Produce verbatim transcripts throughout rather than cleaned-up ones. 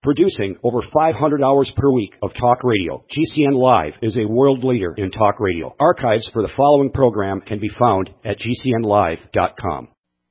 Producing over five hundred hours per week of talk radio, G C N Live is a world leader in talk radio. Archives for the following program can be found at G C N live dot com.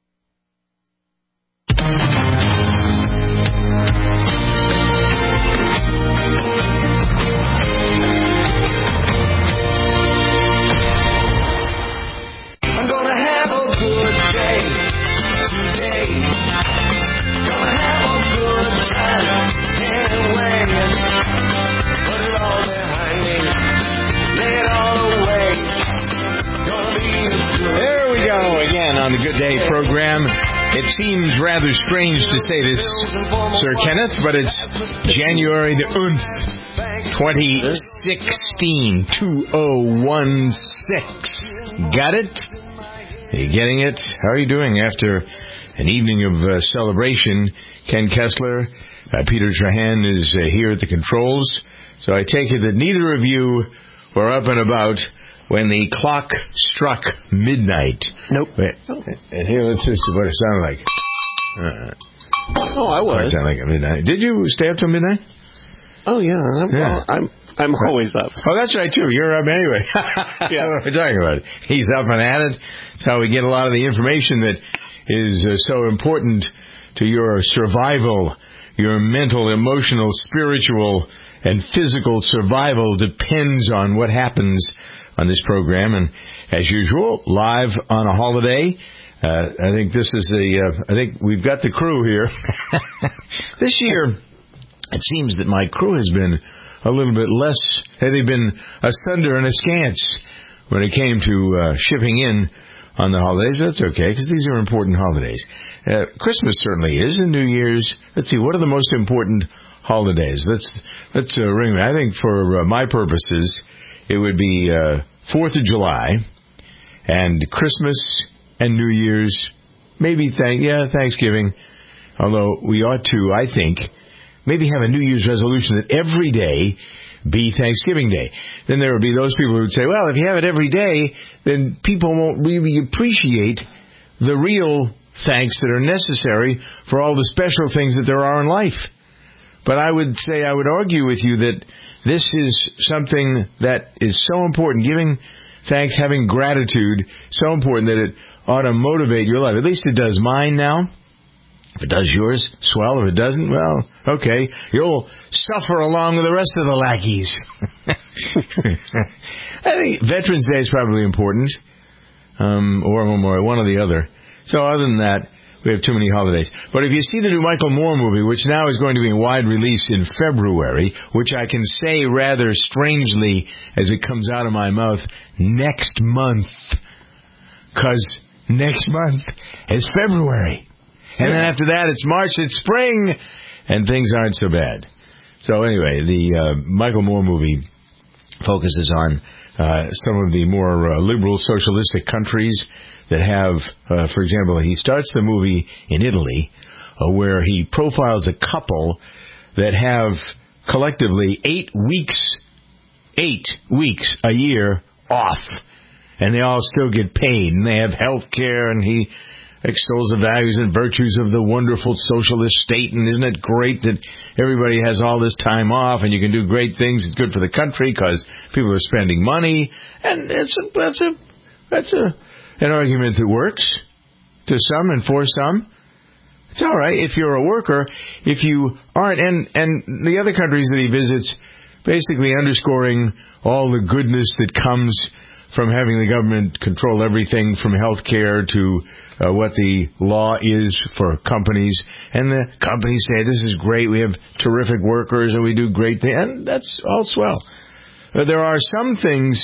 On the Good Day program. It seems rather strange to say this, Sir Kenneth, but it's January the ninth, twenty sixteen, two oh one six. Got it? Are you getting it? How are you doing after an evening of uh, celebration? Ken Kessler, uh, Peter Trahan is uh, here at the controls, so I take it that neither of you were up and about when the clock struck midnight. Nope. Wait, and here, let's see what it sounded like. Uh, oh, I was. It sounded like midnight. Did you stay up till midnight? Oh, yeah. I'm yeah. Well, I'm, I'm always up. Oh, that's right, too. You're up anyway. Yeah. What are we talking about? He's up and at it. That's how we get a lot of the information that is uh, so important to your survival. Your mental, emotional, spiritual, and physical survival depends on what happens on this program, and as usual, live on a holiday. Uh, I think this is a. Uh, I think we've got the crew here. This year, it seems that my crew has been a little bit less. They've been asunder and askance when it came to uh, shipping in on the holidays. That's okay, because these are important holidays. Uh, Christmas certainly is, and New Year's. Let's see, what are the most important holidays? Let's let's uh, ring. I think for uh, my purposes, it would be uh, fourth of July and Christmas and New Year's, maybe thank yeah Thanksgiving, although we ought to, I think, maybe have a New Year's resolution that every day be Thanksgiving Day. Then there would be those people who would say, well, if you have it every day, then people won't really appreciate the real thanks that are necessary for all the special things that there are in life. But I would say, I would argue with you that this is something that is so important. Giving thanks, having gratitude, so important that it ought to motivate your life. At least it does mine now. If it does yours, swell. If it doesn't, well, okay. You'll suffer along with the rest of the lackeys. I think Veterans Day is probably important, um, or one or the other. So other than that, we have too many holidays. But if you see the new Michael Moore movie, which now is going to be in wide release in February, which I can say rather strangely as it comes out of my mouth, next month. Because next month is February. And then after that, it's March, it's spring, and things aren't so bad. So anyway, the uh, Michael Moore movie focuses on uh, some of the more uh, liberal socialistic countries that have, uh, for example, he starts the movie in Italy, uh, where he profiles a couple that have collectively eight weeks, eight weeks a year off, and they all still get paid, and they have health care, and he extols the values and virtues of the wonderful socialist state, and isn't it great that everybody has all this time off, and you can do great things, it's good for the country, because people are spending money, and it's a, that's a, that's a, an argument that works to some and for some. It's all right if you're a worker. If you aren't, and, and the other countries that he visits, basically underscoring all the goodness that comes from having the government control everything from health care to uh, what the law is for companies. And the companies say, this is great, we have terrific workers, and we do great things. And that's all swell. Uh, there are some things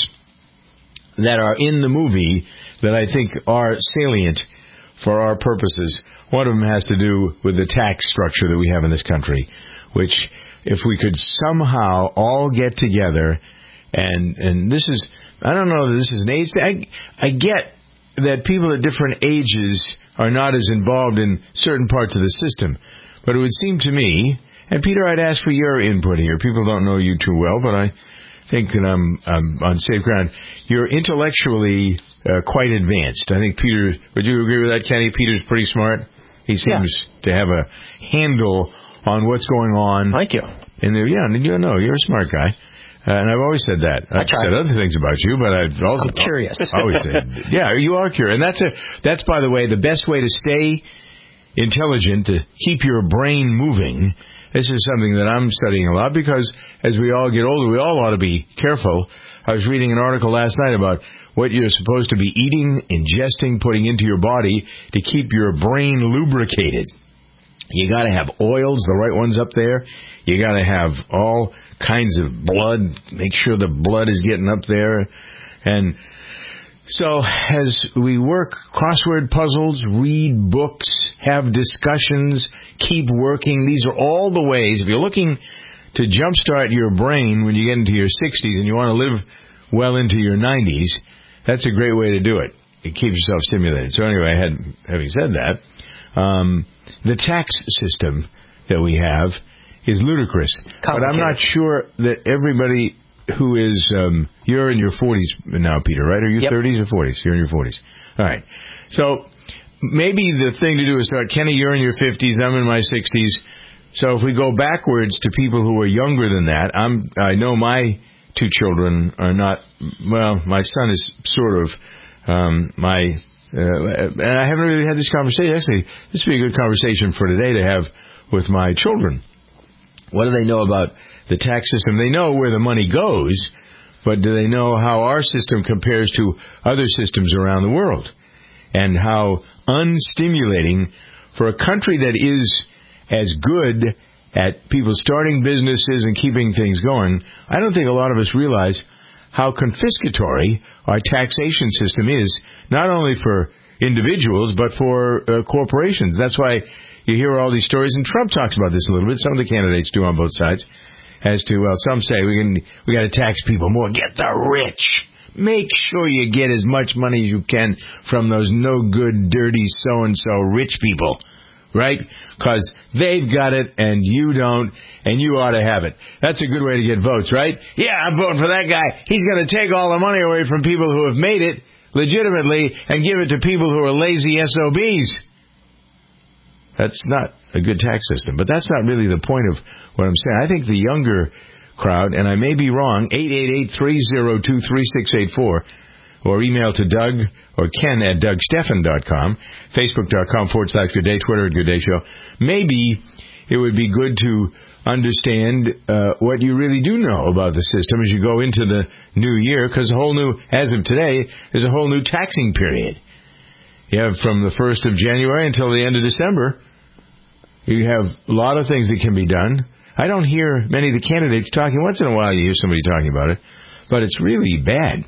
that are in the movie that I think are salient for our purposes. One of them has to do with the tax structure that we have in this country, which if we could somehow all get together, and and this is, I don't know that this is an age thing. I, I get that people at different ages are not as involved in certain parts of the system, but it would seem to me, and Peter, I'd ask for your input here. People don't know you too well, but I think that I'm, I'm on safe ground. You're intellectually uh, quite advanced. I think Peter, would you agree with that, Kenny? Peter's pretty smart. He seems yeah. to have a handle on what's going on. Thank you. And yeah, you know, you're a smart guy. Uh, and I've always said that. I've said other things about you, but I've also I'm curious. always said, yeah, you are curious. And that's a that's by the way the best way to stay intelligent, to keep your brain moving. This is something that I'm studying a lot because as we all get older, we all ought to be careful. I was reading an article last night about what you're supposed to be eating, ingesting, putting into your body to keep your brain lubricated. You got to have oils, the right ones up there. You got to have all kinds of blood. Make sure the blood is getting up there. And so as we work crossword puzzles, read books, have discussions, keep working, these are all the ways. If you're looking to jumpstart your brain when you get into your sixties and you want to live well into your nineties, that's a great way to do it. It keeps yourself stimulated. So anyway, had, having said that, um, the tax system that we have is ludicrous. But I'm not sure that everybody who is, um, you're in your forties now, Peter, right? Are you yep. thirties or forties? You're in your forties. All right. So maybe the thing to do is start, Kenny, you're in your fifties, I'm in my sixties. So if we go backwards to people who are younger than that, I'm, I know my two children are not, well, my son is sort of, um, my, uh, and I haven't really had this conversation. Actually, this would be a good conversation for today to have with my children. What do they know about the tax system? They know where the money goes, but do they know how our system compares to other systems around the world? And how unstimulating for a country that is as good at people starting businesses and keeping things going, I don't think a lot of us realize how confiscatory our taxation system is, not only for individuals, but for uh, corporations. That's why you hear all these stories, and Trump talks about this a little bit. Some of the candidates do on both sides, as to, well, some say we can we got to tax people more. Get the rich. Make sure you get as much money as you can from those no-good, dirty, so-and-so rich people. Right? Because they've got it and you don't, and you ought to have it. That's a good way to get votes, right? Yeah, I'm voting for that guy. He's going to take all the money away from people who have made it legitimately and give it to people who are lazy S O Bs. That's not a good tax system. But that's not really the point of what I'm saying. I think the younger crowd, and I may be wrong, eight eight eight, three oh two, three six eight four, or email to Doug or Ken at Doug Steffen dot com, Facebook.com forward slash Good Day, Twitter at Good Day Show. Maybe it would be good to understand uh, what you really do know about the system as you go into the new year, because a whole new, as of today, there's a whole new taxing period. You have from the first of January until the end of December. You have a lot of things that can be done. I don't hear many of the candidates talking. Once in a while you hear somebody talking about it, but it's really bad.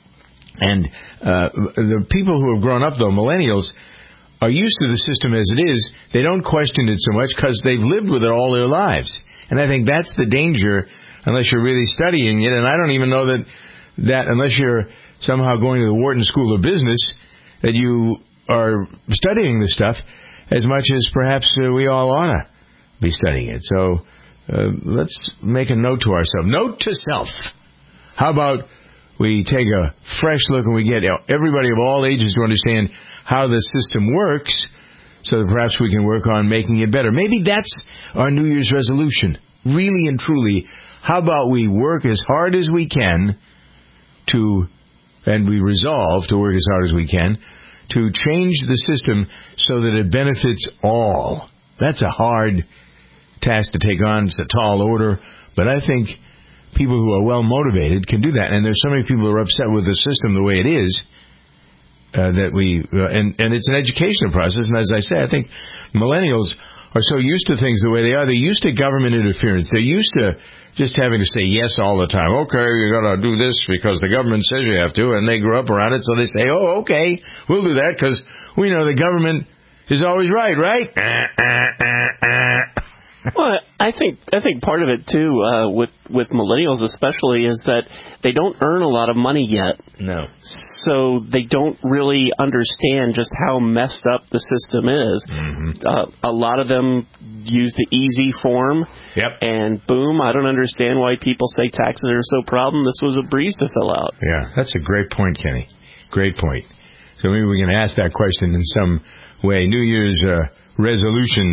And uh, the people who have grown up, though, millennials, are used to the system as it is. They don't question it so much because they've lived with it all their lives. And I think that's the danger, unless you're really studying it. And I don't even know that, that unless you're somehow going to the Wharton School of Business, that you are studying this stuff as much as perhaps uh, we all ought to be studying it. So uh, let's make a note to ourselves. Note to self. How about we take a fresh look and we get everybody of all ages to understand how the system works so that perhaps we can work on making it better. Maybe that's our New Year's resolution. Really and truly, how about we work as hard as we can to, and we resolve to work as hard as we can, to change the system so that it benefits all. That's a hard task to take on. It's a tall order. But I think people who are well motivated can do that. And there's so many people who are upset with the system the way it is uh, that we, uh, and, and it's an educational process. And as I say, I think millennials are so used to things the way they are. They're used to government interference. They're used to just having to say yes all the time. Okay, you got to do this because the government says you have to. And they grew up around it, so they say, oh, okay, we'll do that because we know the government is always right, right? Well, I think I think part of it too, uh, with with millennials especially, is that they don't earn a lot of money yet. No. So they don't really understand just how messed up the system is. Mm-hmm. Uh, a lot of them use the easy form. Yep. And boom, I don't understand why people say taxes are so problem. This was a breeze to fill out. Yeah, that's a great point, Kenny. Great point. So maybe we can ask that question in some way. New Year's uh, resolutions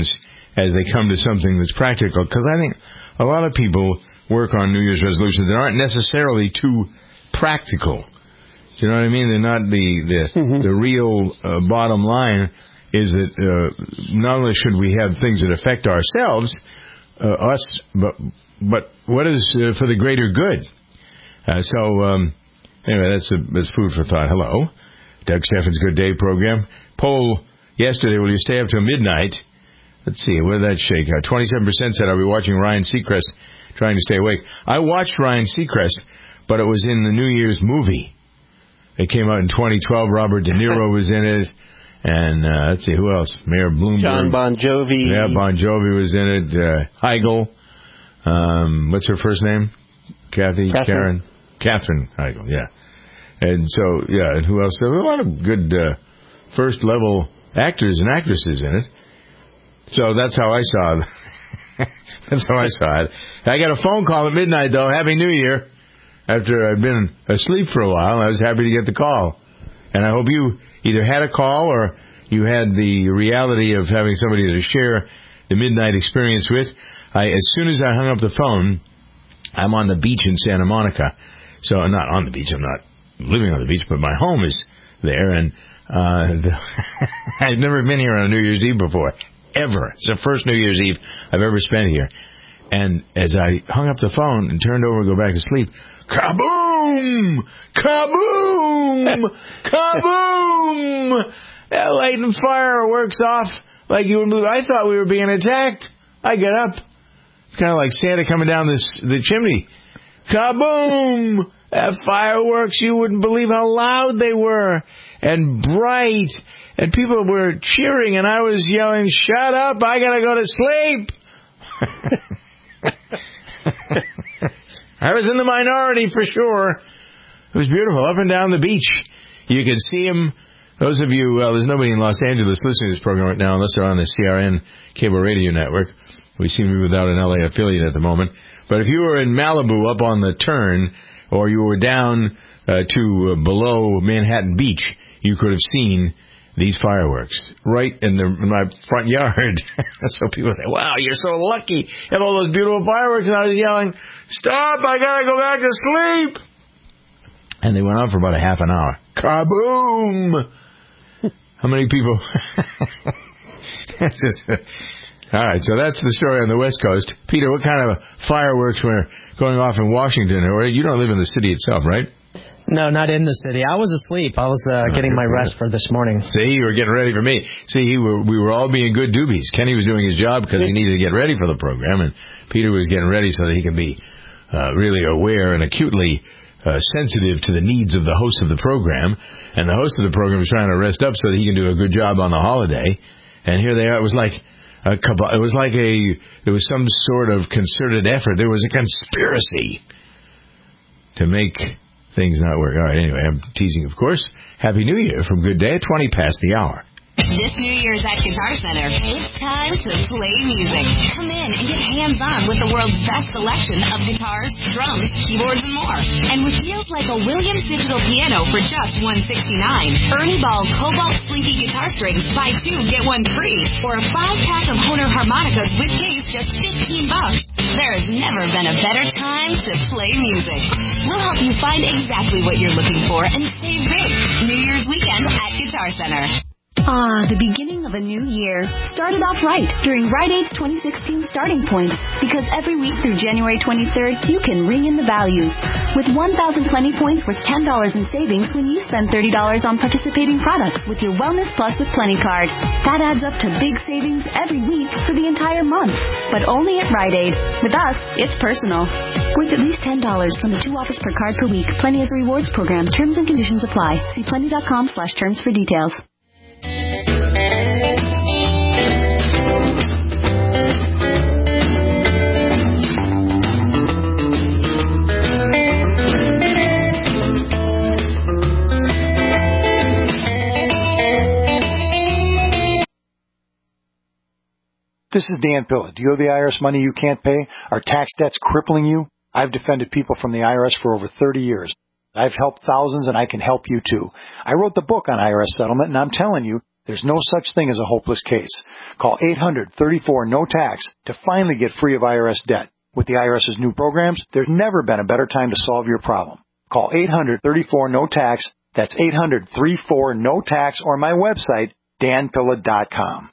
as they come to something that's practical. Because I think a lot of people work on New Year's resolutions that aren't necessarily too practical. You know what I mean? They're not the the, mm-hmm. the real uh, bottom line is that uh, not only should we have things that affect ourselves, uh, us, but but what is uh, for the greater good. Uh, so um, anyway, that's a, that's food for thought. Hello, Doug Steffen's Good Day program. Poll yesterday: will you stay up till midnight? Let's see, where did that shake out? Twenty-seven percent said I'll be watching Ryan Seacrest trying to stay awake. I watched Ryan Seacrest, but it was in the New Year's movie. It came out in twenty twelve. Robert De Niro was in it. And uh, let's see, who else? Mayor Bloomberg. John Bon Jovi. Yeah, Bon Jovi was in it. Uh, Heigl. Um, what's her first name? Kathy? Catherine. Karen? Catherine Heigl, yeah. And so, yeah, and who else? There were a lot of good uh, first-level actors and actresses in it. So that's how I saw it. That's how I saw it. I got a phone call at midnight, though. Happy New Year. After I'd been asleep for a while, I was happy to get the call. And I hope you either had a call or you had the reality of having somebody to share the midnight experience with. I, as soon as I hung up the phone, I'm on the beach in Santa Monica. So, not on the beach, I'm not living on the beach, but my home is there. And uh, I've never been here on a New Year's Eve before, ever. It's the first New Year's Eve I've ever spent here. And as I hung up the phone and turned over to go back to sleep, kaboom! Kaboom! Kaboom! That lighting fireworks off like you would move. I thought we were being attacked. I get up. It's kind of like Santa coming down this the chimney. Kaboom! That fireworks, you wouldn't believe how loud they were. And bright. And people were cheering, and I was yelling, shut up, I gotta go to sleep! I was in the minority for sure. It was beautiful. Up and down the beach. You could see them. Those of you, well, there's nobody in Los Angeles listening to this program right now unless they're on the C R N cable radio network. We seem to be without an L A affiliate at the moment. But if you were in Malibu up on the turn, or you were down uh, to uh, below Manhattan Beach, you could have seen these fireworks right in, the, in my front yard. So people say, wow, you're so lucky. You have all those beautiful fireworks. And I was yelling, stop, I got to go back to sleep. And they went on for about a half an hour. Kaboom! How many people? Just, all right, so that's the story on the West Coast. Peter, what kind of fireworks were going off in Washington? Or you don't live in the city itself, right? No, not in the city. I was asleep. I was uh, getting my rest for this morning. See, you were getting ready for me. See, he were, we were all being good doobies. Kenny was doing his job because he needed to get ready for the program, and Peter was getting ready so that he could be uh, really aware and acutely uh, sensitive to the needs of the host of the program. And the host of the program was trying to rest up so that he can do a good job on the holiday. And here they are. It was like a it was like a there was some sort of concerted effort. There was a conspiracy to make things not work. All right, anyway, I'm teasing, of course. Happy New Year from Good Day at twenty past the hour. This New Year's at Guitar Center, it's time to play music. Come in and get hands-on with the world's best selection of guitars, drums, keyboards, and more. And with deals like a Williams digital piano for just one hundred sixty-nine dollars, Ernie Ball Cobalt Slinky guitar strings, buy two, get one free, or a five-pack of Hohner harmonicas with case, just fifteen bucks. There has never been a better time to play music. We'll help you find exactly what you're looking for and save big. New Year's weekend at Guitar Center. Ah, the beginning of a new year. Started off right during Rite Aid's twenty sixteen Starting Point, because every week through January twenty-third, you can ring in the value. With one thousand Plenty Points worth ten dollars in savings when you spend thirty dollars on participating products with your Wellness Plus with Plenty card. That adds up to big savings every week for the entire month, but only at Rite Aid. With us, it's personal. Worth at least ten dollars from the two offers per card per week. Plenty is a rewards program. Terms and conditions apply. See plenty.com slash terms for details. This is Dan Pilla. Do you have the I R S money you can't pay? Are tax debts crippling you? I've defended people from the I R S for over thirty years. I've helped thousands, and I can help you too. I wrote the book on I R S settlement, and I'm telling you, There's no such thing as a hopeless case. Call eight hundred, thirty-four, no tax to finally get free of I R S debt. With the IRS's new programs, there's never been a better time to solve your problem. Call eight hundred, thirty-four, no tax. That's eight hundred, thirty-four, no tax, or my website, dan pilla dot com.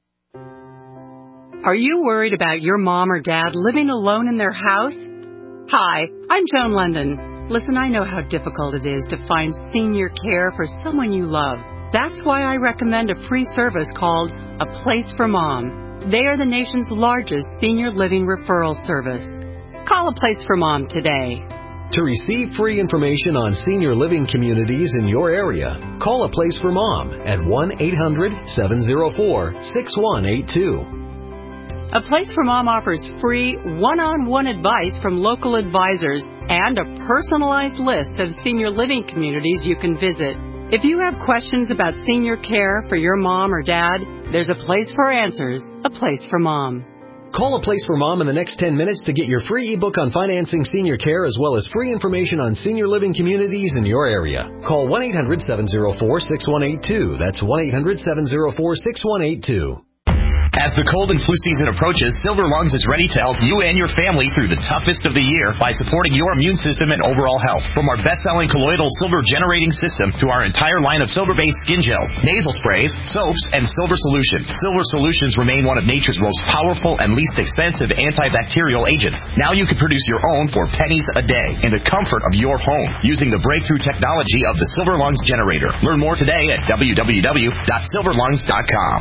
Are you worried about your mom or dad living alone in their house? Hi, I'm Joan London. Listen, I know how difficult it is to find senior care for someone you love. That's why I recommend a free service called A Place for Mom. They are the nation's largest senior living referral service. Call A Place for Mom today. To receive free information on senior living communities in your area, call A Place for Mom at one eight hundred, seven oh four, six one eight two. A Place for Mom offers free one-on-one advice from local advisors and a personalized list of senior living communities you can visit. If you have questions about senior care for your mom or dad, there's a place for answers, A Place for Mom. Call A Place for Mom in the next ten minutes to get your free ebook on financing senior care as well as free information on senior living communities in your area. Call one eight hundred, seven oh four, six one eight two. That's one eight hundred, seven oh four, six one eight two. As the cold and flu season approaches, Silver Lungs is ready to help you and your family through the toughest of the year by supporting your immune system and overall health. From our best-selling colloidal silver generating system to our entire line of silver-based skin gels, nasal sprays, soaps, and silver solutions, Silver Solutions remain one of nature's most powerful and least expensive antibacterial agents. Now you can produce your own for pennies a day in the comfort of your home using the breakthrough technology of the Silver Lungs generator. Learn more today at w w w dot silver lungs dot com.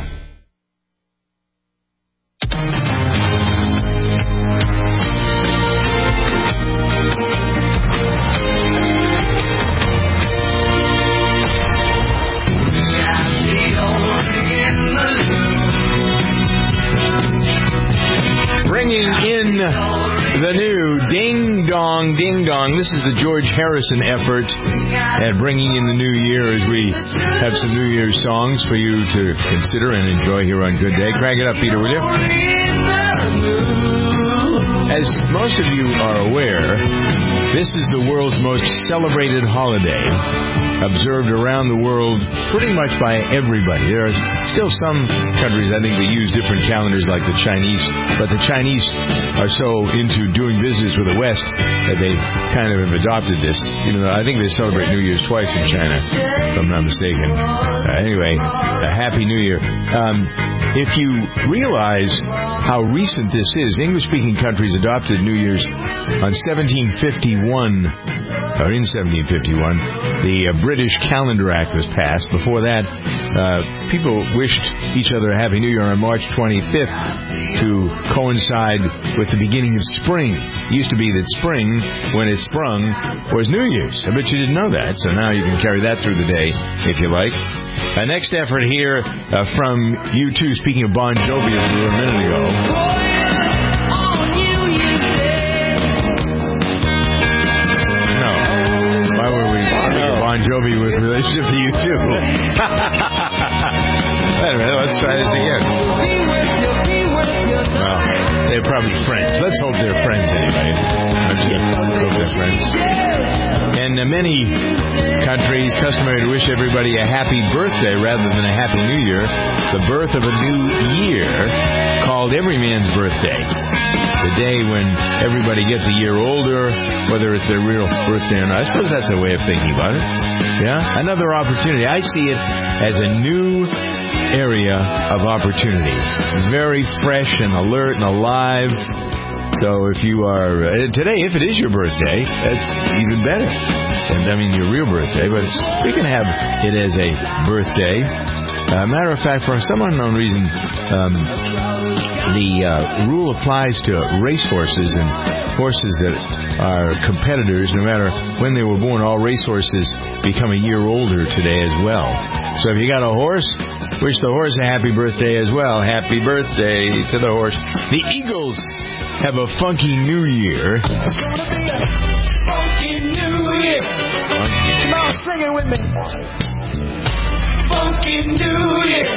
Bringing in the new Ding Dong, Ding Dong. This is the George Harrison effort at bringing in the new year as we have some New Year's songs for you to consider and enjoy here on Good Day. Crank it up, Peter, will you? As most of you are aware, this is the world's most celebrated holiday, observed around the world pretty much by everybody. There are still some countries, I think, that use different calendars like the Chinese, but the Chinese are so into doing business with the West that they kind of have adopted this. Even though I think they celebrate New Year's twice in China, if I'm not mistaken. Uh, anyway, a Happy New Year. Um, if you realize how recent this is, English-speaking countries adopted New Year's on seventeen fifty-one, or in seventeen fifty-one. The uh, British Calendar Act was passed. Before that, uh, people wished each other a Happy New Year on March twenty-fifth to coincide with the beginning of spring. It used to be that spring, when it sprung, was New Year's. I bet you didn't know that, so now you can carry that through the day if you like. Uh, next effort here uh, from U two, speaking of Bon Jovi a minute ago. No. Why were we speaking of Bon Jovi with relationship to U two? Anyway, let's try this again. Well, they're probably friends. Let's hope they're friends anyway. Let's hope they're friends. And uh, many countries, customary to wish everybody a happy birthday rather than a happy new year. The birth of a new year, called every man's birthday. The day when everybody gets a year older, whether it's their real birthday or not. I suppose that's a way of thinking about it. Yeah? Another opportunity. I see it as a new area of opportunity. Very fresh and alert and alive. So if you are, uh, today, if it is your birthday, that's even better. And I mean your real birthday, but we can have it as a birthday. Uh, matter of fact, for some unknown reason, um, the uh, rule applies to racehorses and horses that are competitors. No matter when they were born, all racehorses become a year older today as well. So if you got a horse, wish the horse a happy birthday as well. Happy birthday to the horse. The Eagles have a funky new year. It's gonna be a funky new year. Come on, sing it with me. Funky new year.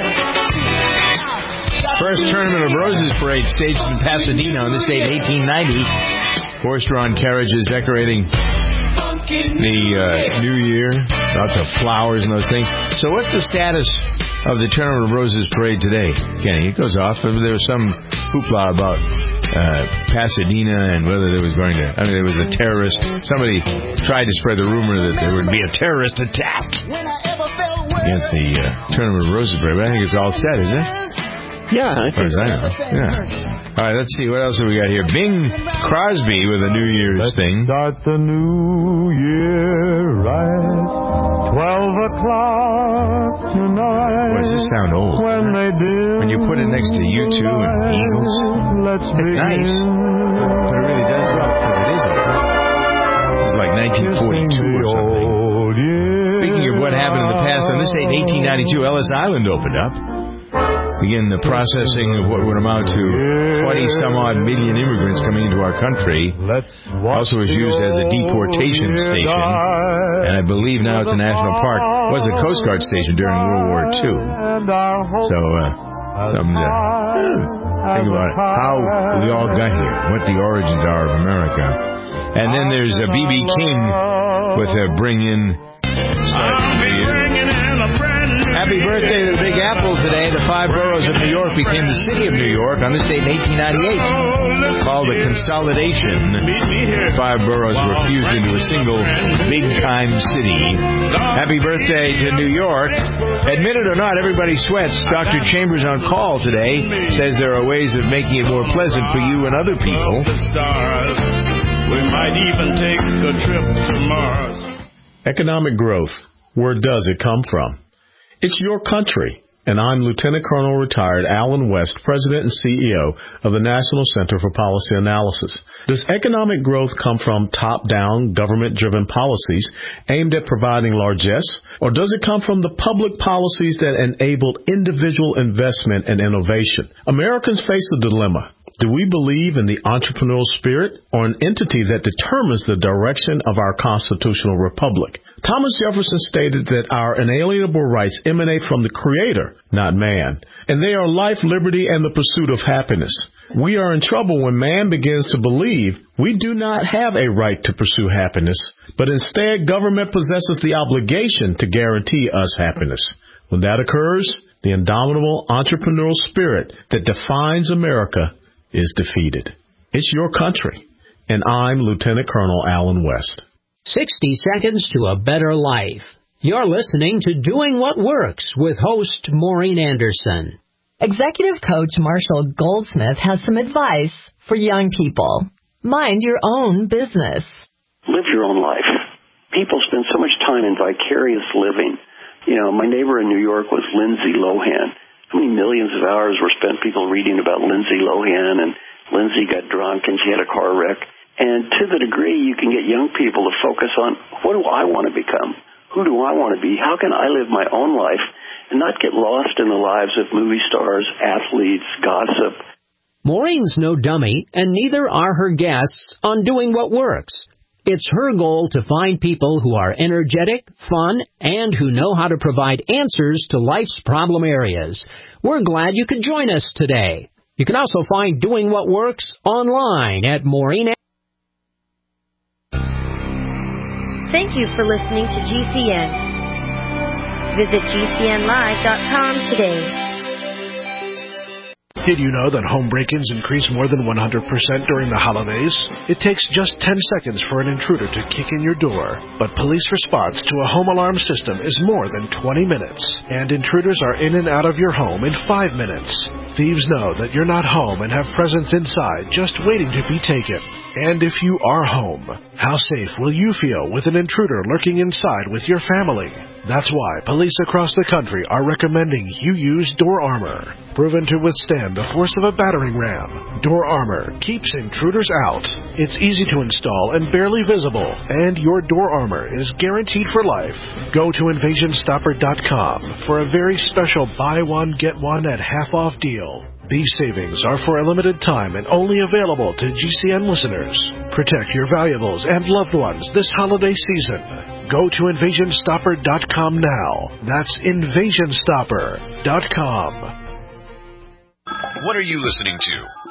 First Tournament of Roses parade staged in Pasadena on this date, eighteen ninety. Horse-drawn carriages decorating the uh, new year. Lots of flowers and those things. So what's the status of the Tournament of Roses parade today, Kenny? It goes off. There was some hoopla about uh, Pasadena and whether there was going to, I mean, there was a terrorist. Somebody tried to spread the rumor that there would be a terrorist attack against the uh, Tournament of Roses parade. But I think it's all set, isn't it? Yeah, I think so. I know. Yeah. All right, let's see. What else have we got here? Bing Crosby with a New Year's let's thing. Start the new year right. Twelve o'clock tonight. Boy, does this sound old? When they dim when you put it next to U two and Eagles, let's it's begin. nice. But it really does well because it is old. This is like nineteen forty-two or something. Speaking of what happened in the past, on this date in eighteen ninety-two, Ellis Island opened up. Begin the processing of what would amount to twenty-some-odd million immigrants coming into our country. Also was used as a deportation station, and I believe now it's a national park. It was a Coast Guard station during World War Two. So, uh, something to think about how we all got here, what the origins are of America. And then there's a B B King with a Bring In... Happy birthday to the Big Apple today. The five boroughs of New York became the city of New York on this date in eighteen ninety-eight. Called the Consolidation. Five boroughs were fused into a single big-time city. Happy birthday to New York. Admit it or not, everybody sweats. Doctor Chambers on call today says there are ways of making it more pleasant for you and other people. We might even take a trip to Mars. Economic growth. Where does it come from? It's your country, and I'm Lieutenant Colonel Retired Alan West, President and C E O of the National Center for Policy Analysis. Does economic growth come from top-down, government-driven policies aimed at providing largesse, or does it come from the public policies that enable individual investment and innovation? Americans face a dilemma. Do we believe in the entrepreneurial spirit or an entity that determines the direction of our constitutional republic? Thomas Jefferson stated that our inalienable rights emanate from the Creator, not man, and they are life, liberty, and the pursuit of happiness. We are in trouble when man begins to believe we do not have a right to pursue happiness, but instead government possesses the obligation to guarantee us happiness. When that occurs, the indomitable entrepreneurial spirit that defines America is defeated. It's your country, and I'm Lieutenant Colonel Alan West. sixty seconds to a better life. You're listening to Doing What Works with host Maureen Anderson. Executive coach Marshall Goldsmith has some advice for young people. Mind your own business. Live your own life. People spend so much time in vicarious living. You know, my neighbor in New York was Lindsay Lohan. How many millions of hours were spent people reading about Lindsay Lohan, and Lindsay got drunk and she had a car wreck. And to the degree you can get young people to focus on, what do I want to become? Who do I want to be? How can I live my own life and not get lost in the lives of movie stars, athletes, gossip? Maureen's no dummy, and neither are her guests on Doing What Works. It's her goal to find people who are energetic, fun, and who know how to provide answers to life's problem areas. We're glad you could join us today. You can also find Doing What Works online at Maureen. Thank you for listening to G C N. Visit G C N live dot com today. Did you know that home break-ins increase more than one hundred percent during the holidays? It takes just ten seconds for an intruder to kick in your door, but police response to a home alarm system is more than twenty minutes, and intruders are in and out of your home in five minutes. Thieves know that you're not home and have presents inside just waiting to be taken. And if you are home, how safe will you feel with an intruder lurking inside with your family? That's why police across the country are recommending you use Door Armor. Proven to withstand the force of a battering ram, Door Armor keeps intruders out. It's easy to install and barely visible, and your Door Armor is guaranteed for life. Go to invasion stopper dot com for a very special buy one, get one at half-off deal. These savings are for a limited time and only available to G C N listeners. Protect your valuables and loved ones this holiday season. Go to invasion stopper dot com now. That's invasion stopper dot com. What are you listening to?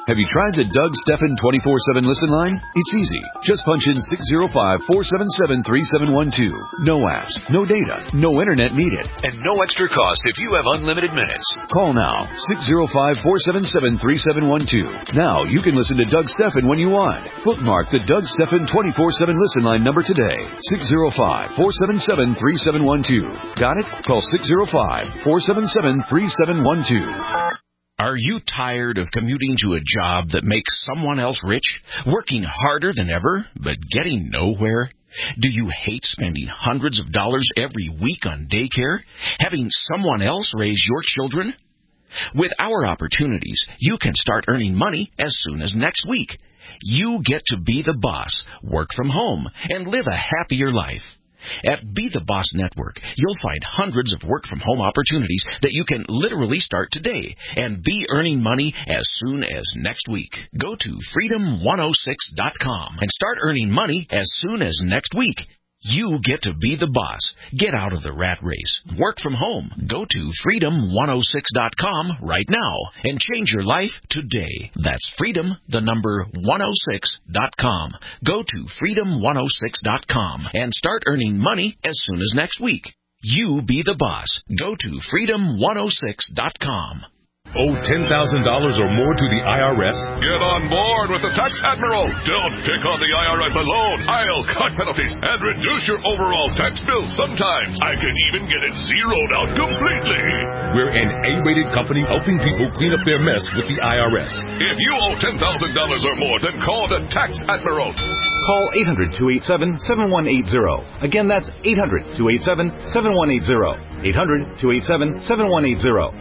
Have you tried the Doug Stephan twenty-four seven listen line? It's easy. Just punch in six zero five, four seven seven, three seven one two. No apps, no data, no internet needed, and no extra cost if you have unlimited minutes. Call now, six zero five, four seven seven, three seven one two. Now you can listen to Doug Stephan when you want. Bookmark the Doug Stephan twenty-four seven listen line number today, six zero five, four seven seven, three seven one two. Got it? Call six zero five, four seven seven, three seven one two. Are you tired of commuting to a job that makes someone else rich, working harder than ever, but getting nowhere? Do you hate spending hundreds of dollars every week on daycare, having someone else raise your children? With our opportunities, you can start earning money as soon as next week. You get to be the boss, work from home, and live a happier life. At Be the Boss Network, you'll find hundreds of work-from-home opportunities that you can literally start today and be earning money as soon as next week. Go to freedom one oh six dot com and start earning money as soon as next week. You get to be the boss. Get out of the rat race. Work from home. Go to freedom one oh six dot com right now and change your life today. That's freedom, the number one oh six dot com. Go to freedom one oh six dot com and start earning money as soon as next week. You be the boss. Go to freedom one oh six dot com. Owe ten thousand dollars or more to the I R S? Get on board with the Tax Admiral. Don't pick on the I R S alone. I'll cut penalties and reduce your overall tax bill. Sometimes I can even get it zeroed out completely. We're an A-rated company helping people clean up their mess with the I R S. If you owe ten thousand dollars or more, then call the Tax Admiral. Call eight hundred, two eight seven, seven one eight zero. Again, that's eight hundred, two eight seven, seven one eight zero. eight hundred, two eight seven, seven one eight zero.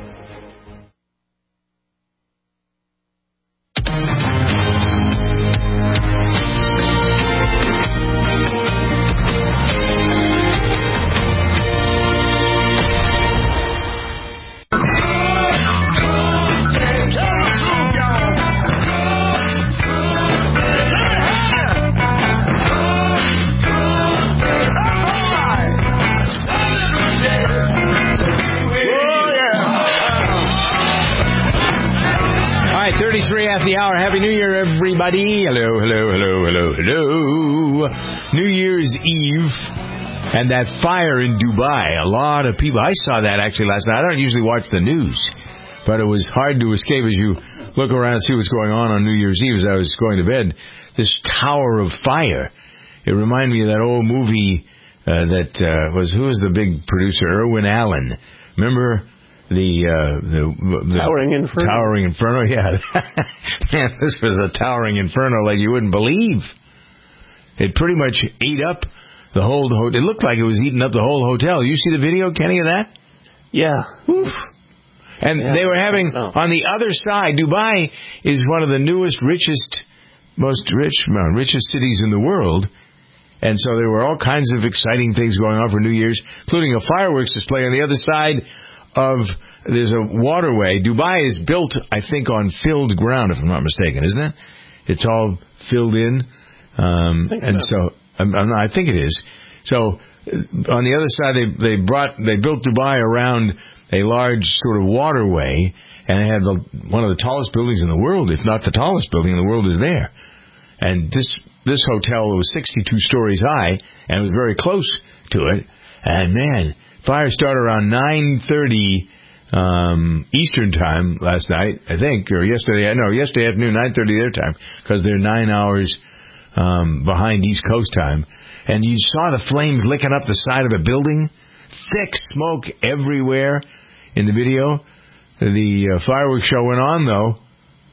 At the hour. Happy New Year, everybody. Hello, hello, hello, hello, hello. New Year's Eve and that fire in Dubai. A lot of people. I saw that actually last night. I don't usually watch the news, but it was hard to escape as you look around and see what's going on on New Year's Eve as I was going to bed. This tower of fire. It reminded me of that old movie uh, that uh, was, who was the big producer? Irwin Allen. Remember? The, uh, the, the Towering Inferno. Towering Inferno, yeah. Man, this was a towering inferno like you wouldn't believe. It pretty much ate up the whole hotel. It looked like it was eating up the whole hotel. You see the video, Kenny, of that? Yeah. Oof. And yeah. they were having, oh. on the other side, Dubai is one of the newest, richest, most rich, well, richest cities in the world. And so there were all kinds of exciting things going on for New Year's, including a fireworks display on the other side of, there's a waterway. Dubai is built, I think, on filled ground, if I'm not mistaken, isn't it? It's all filled in. Um, I think and so, so I'm, I'm not, I think it is. So on the other side, they, they brought, they built Dubai around a large sort of waterway, and they had the, one of the tallest buildings in the world, if not the tallest building in the world, is there. And this, this hotel was sixty-two stories high, and it was very close to it. And man, fire started around nine thirty um, Eastern time last night, I think, or yesterday. No, yesterday afternoon, nine thirty their time, because they're nine hours um, behind East Coast time. And you saw the flames licking up the side of the building, thick smoke everywhere in the video. The uh, fireworks show went on, though.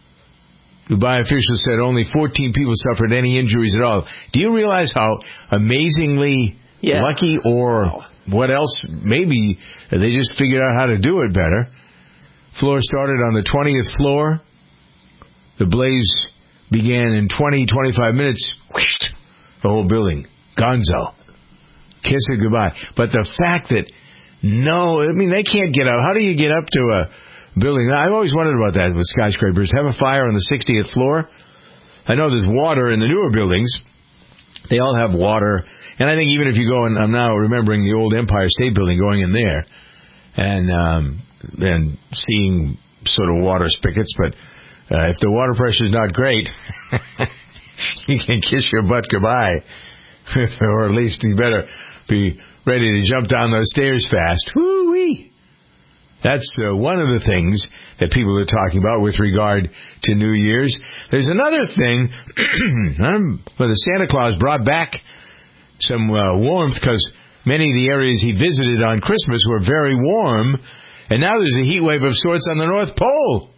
Dubai officials said only fourteen people suffered any injuries at all. Do you realize how amazingly yeah. lucky or... Wow. What else? Maybe they just figured out how to do it better. Floor started on the twentieth floor. The blaze began in twenty, twenty-five minutes. Whoosh, the whole building. Gonzo. Kiss it goodbye. But the fact that, no, I mean, they can't get up. How do you get up to a building? I've always wondered about that with skyscrapers. Have a fire on the sixtieth floor. I know there's water in the newer buildings. They all have water. And I think even if you go, and I'm now remembering the old Empire State Building, going in there and um, and seeing sort of water spigots, but Uh, if the water pressure is not great, you can kiss your butt goodbye. Or at least you better be ready to jump down those stairs fast. Woo-wee! That's uh, one of the things that people are talking about with regard to New Year's. There's another thing. um, well, the Santa Claus brought back some uh, warmth because many of the areas he visited on Christmas were very warm, and now there's a heat wave of sorts on the North Pole.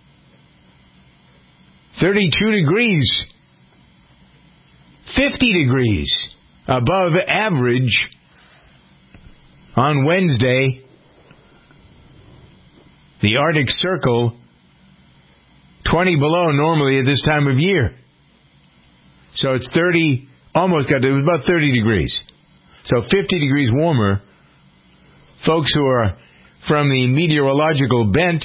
thirty-two degrees. fifty degrees above average on Wednesday. The Arctic Circle, twenty below normally at this time of year. So it's thirty, almost got to, it was about thirty degrees. So fifty degrees warmer. Folks who are from the meteorological bent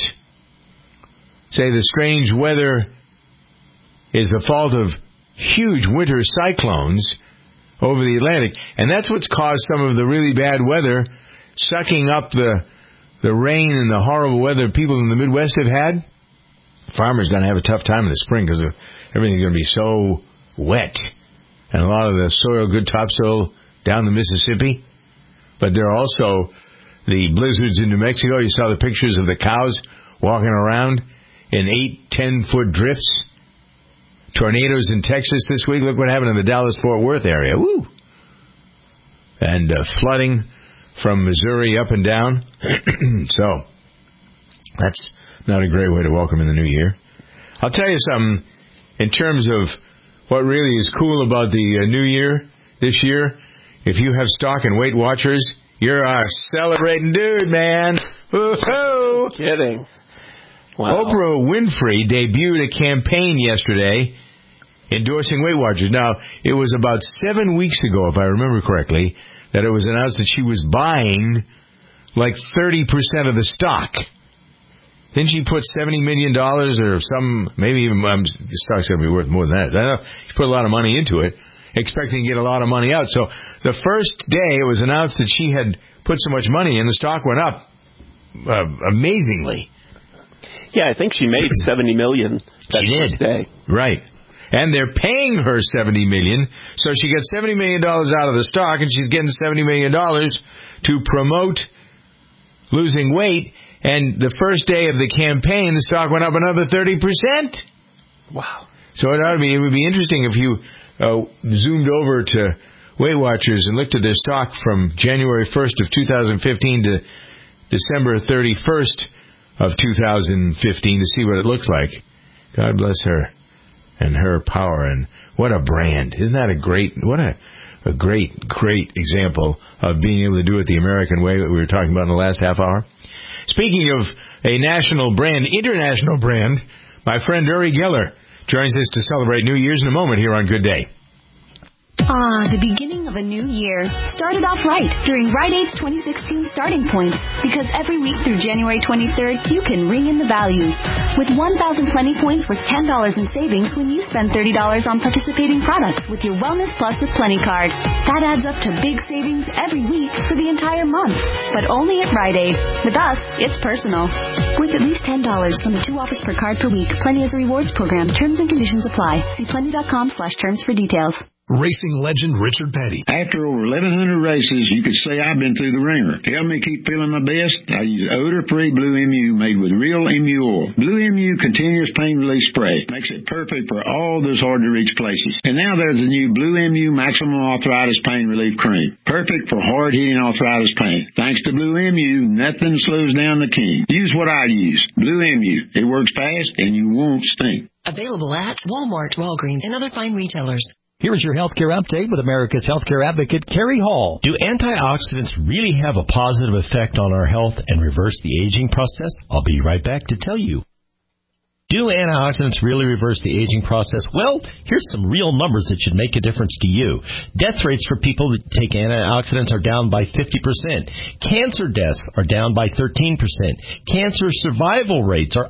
say the strange weather is the fault of huge winter cyclones over the Atlantic. And that's what's caused some of the really bad weather, sucking up the the rain and the horrible weather people in the Midwest have had. Farmers are going to have a tough time in the spring because everything's going to be so wet. And a lot of the soil, good topsoil down the Mississippi. But there are also the blizzards in New Mexico. You saw the pictures of the cows walking around in eight, ten-foot drifts. Tornadoes in Texas this week. Look what happened in the Dallas-Fort Worth area. Woo! And uh, flooding from Missouri up and down. So, that's not a great way to welcome in the new year. I'll tell you something, in terms of what really is cool about the uh, new year this year, if you have stock in Weight Watchers, you're a celebrating dude, man. Woo-hoo! Kidding. Wow. Oprah Winfrey debuted a campaign yesterday endorsing Weight Watchers. Now, it was about seven weeks ago, if I remember correctly, that it was announced that she was buying like thirty percent of the stock. Didn't she put seventy million dollars or some, maybe even um, the stock's going to be worth more than that. I know she put a lot of money into it, expecting to get a lot of money out. So the first day it was announced that she had put so much money in, the stock went up uh, amazingly. Yeah, I think she made seventy million dollars that she first day. Right. And they're paying her seventy million dollars, so she gets seventy million dollars out of the stock, and she's getting seventy million dollars to promote losing weight. And the first day of the campaign, the stock went up another thirty percent. Wow. So it ought to be, it would be interesting if you uh, zoomed over to Weight Watchers and looked at their stock from January first of two thousand fifteen to December thirty-first of two thousand fifteen to see what it looks like. God bless her and her power, and what a brand. Isn't that a great, what a, a great, great example of being able to do it the American way that we were talking about in the last half hour? Speaking of a national brand, international brand, my friend Uri Geller joins us to celebrate New Year's in a moment here on Good Day. Ah, the beginning of a new year started off right during Rite Aid's twenty sixteen Starting Point, because every week through January twenty-third, you can ring in the values with one thousand Plenty Points worth ten dollars in savings when you spend thirty dollars on participating products with your Wellness Plus with Plenty card. That adds up to big savings every week for the entire month, but only at Rite Aid. With us, it's personal. Worth at least ten dollars from the two offers per card per week. Plenty is a rewards program. Terms and conditions apply. See plenty.com slash terms for details. Racing legend Richard Petty. After over eleven hundred races, you could say I've been through the ringer. To help me keep feeling my best, I use odor-free Blue M U made with real M U oil. Blue M U continuous pain relief spray makes it perfect for all those hard-to-reach places. And now there's the new Blue M U Maximum Arthritis Pain Relief Cream. Perfect for hard-hitting arthritis pain. Thanks to Blue M U, nothing slows down the king. Use what I use. Blue M U. It works fast and you won't stink. Available at Walmart, Walgreens, and other fine retailers. Here's your healthcare update with America's healthcare advocate, Carrie Hall. Do antioxidants really have a positive effect on our health and reverse the aging process? I'll be right back to tell you. Do antioxidants really reverse the aging process? Well, here's some real numbers that should make a difference to you. Death rates for people that take antioxidants are down by fifty percent. Cancer deaths are down by thirteen percent. Cancer survival rates are up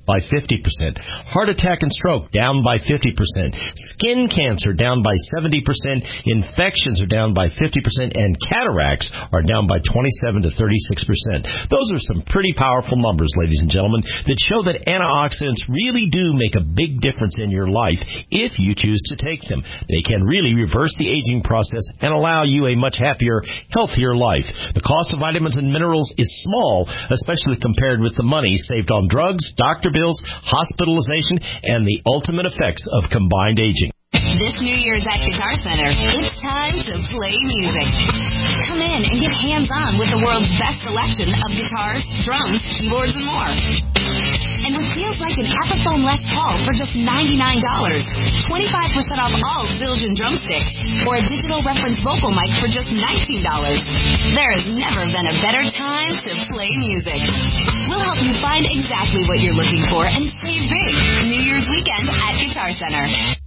by fifty percent. Heart attack and stroke down by fifty percent. Skin cancer down by seventy percent. Infections are down by fifty percent. And cataracts are down by twenty-seven to thirty-six percent. Those are some pretty powerful numbers, ladies and gentlemen, that show that antioxidants really do make a big difference in your life if you choose to take them. They can really reverse the aging process and allow you a much happier, healthier life. The cost of vitamins and minerals is small, especially compared with the money saved on drugs, doctor bills, hospitalization, and the ultimate effects of combined aging. This New Year's at Guitar Center, it's time to play music. Come in and get hands-on with the world's best selection of guitars, drums, keyboards, and more. And what feels like an Epiphone Les Paul for just ninety-nine dollars, twenty-five percent off all Zildjian drumsticks, or a digital reference vocal mic for just nineteen dollars. There has never been a better time to play music. We'll help you find exactly what you're looking for and save big. New Year's weekend at Guitar Center.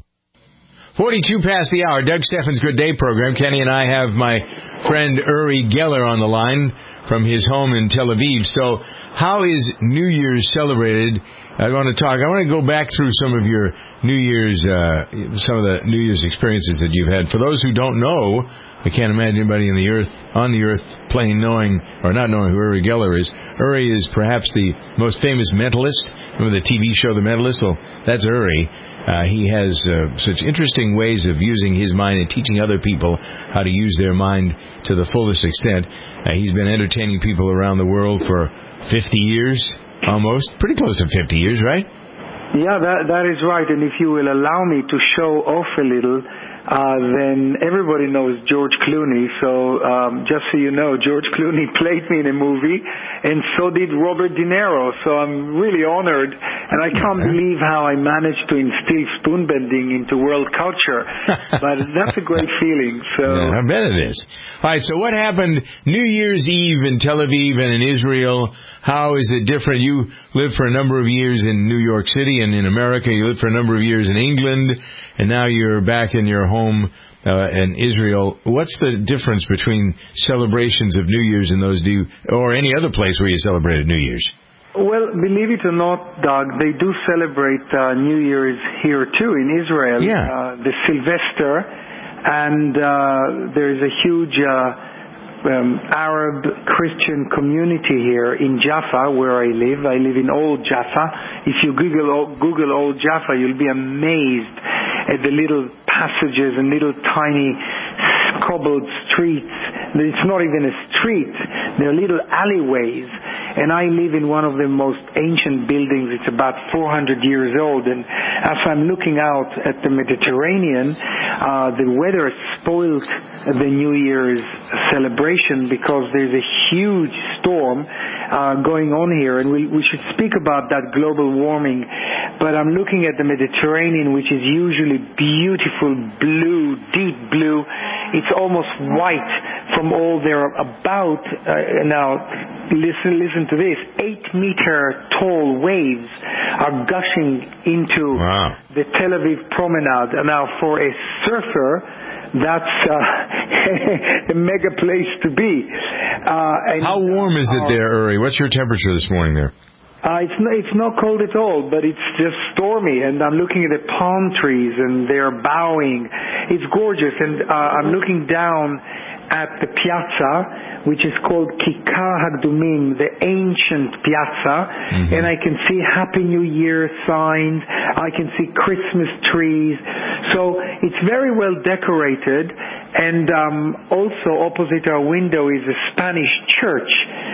forty-two past the hour. Doug Steffen's Good Day program. Kenny and I have my friend Uri Geller on the line from his home in Tel Aviv. So how is New Year's celebrated? I want to talk. I want to go back through some of your New Year's, uh, some of the New Year's experiences that you've had. For those who don't know, I can't imagine anybody in the earth, on the earth plane knowing or not knowing who Uri Geller is. Uri is perhaps the most famous mentalist. Remember the T V show The Mentalist? Well, that's Uri. Uh, he has uh, such interesting ways of using his mind and teaching other people how to use their mind to the fullest extent. Uh, he's been entertaining people around the world for fifty years, almost. Pretty close to fifty years, right? Yeah, that that is right. And if you will allow me to show off a little, uh, then everybody knows George Clooney. So um, just so you know, George Clooney played me in a movie, and so did Robert De Niro. So I'm really honored, and I can't believe how I managed to instill spoon bending into world culture. But that's a great feeling. So yeah, I bet it is. All right, so what happened New Year's Eve in Tel Aviv and in Israel? How is it different? You lived for a number of years in New York City and in America. You lived for a number of years in England, and now you're back in your home uh, in Israel. What's the difference between celebrations of New Year's in those, do you, or any other place where you celebrated New Year's? Well, believe it or not, Doug, they do celebrate uh, New Year's here too in Israel. Yeah. Uh, the Sylvester, and uh, there is a huge uh, um, Arab Christian community here in Jaffa, where I live. I live in Old Jaffa. If you Google Google Old Jaffa, you'll be amazed at the little passages and little tiny cobbled streets. It's not even a street. They're little alleyways. And I live in one of the most ancient buildings. It's about four hundred years old. And as I'm looking out at the Mediterranean, uh, the weather spoils the New Year's celebration because there's a huge storm uh, going on here. And we, we should speak about that global warming. But I'm looking at the Mediterranean, which is usually beautiful blue, deep blue. It's almost white from all their about. Uh, now, listen, listen to this. Eight meter tall waves are gushing into wow. the Tel Aviv promenade. Now, for a surfer, that's uh, a mega place to be. Uh, and, How warm is it there, Uri? What's your temperature this morning there? Uh, it's not, it's not cold at all, but it's just stormy, and I'm looking at the palm trees, and they're bowing. It's gorgeous, and uh, I'm looking down at the piazza, which is called Kikar Hagdumim, the ancient piazza, mm-hmm. and I can see Happy New Year signs, I can see Christmas trees, so it's very well decorated, and um, also opposite our window is a Spanish church,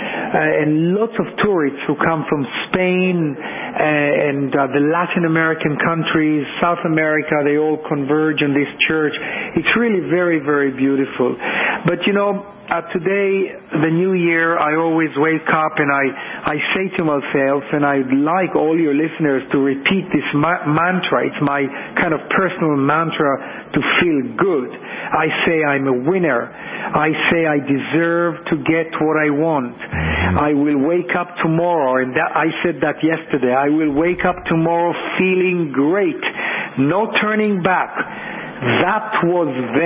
uh, and lots of tourists who come from Spain uh, and uh, the Latin American countries, South America, they all converge on this church. It's really very, very beautiful. But, you know, uh, today, the new year, I always wake up and I, I say to myself, and I'd like all your listeners to repeat this ma- mantra. It's my kind of personal mantra to feel good. I say I'm a winner. I say I deserve to get what I want. I will wake up tomorrow, and that, I said that yesterday, I will wake up tomorrow feeling great. No turning back. That was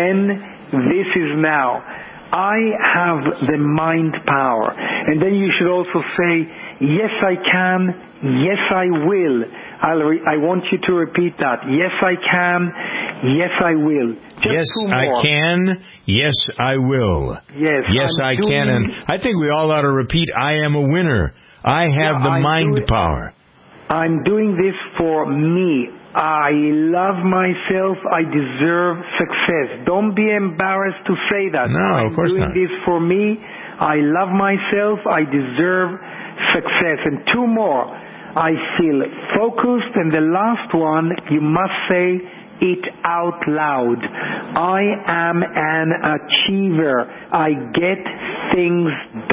then, this is now. I have the mind power. And then you should also say, Yes, I can. Yes, I will. I'll re- I want you to repeat that. Yes, I can. Yes, I will. Just yes, two more. I can. Yes, I will. Yes, yes, I'm I doing... can. And I think we all ought to repeat, I am a winner. I have yeah, the I'm mind doing... power. I'm doing this for me. I love myself. I deserve success. Don't be embarrassed to say that. No, I'm of course doing not. this for me. I love myself. I deserve success. And two more. I feel focused. And the last one, you must say it out loud. I am an achiever. I get things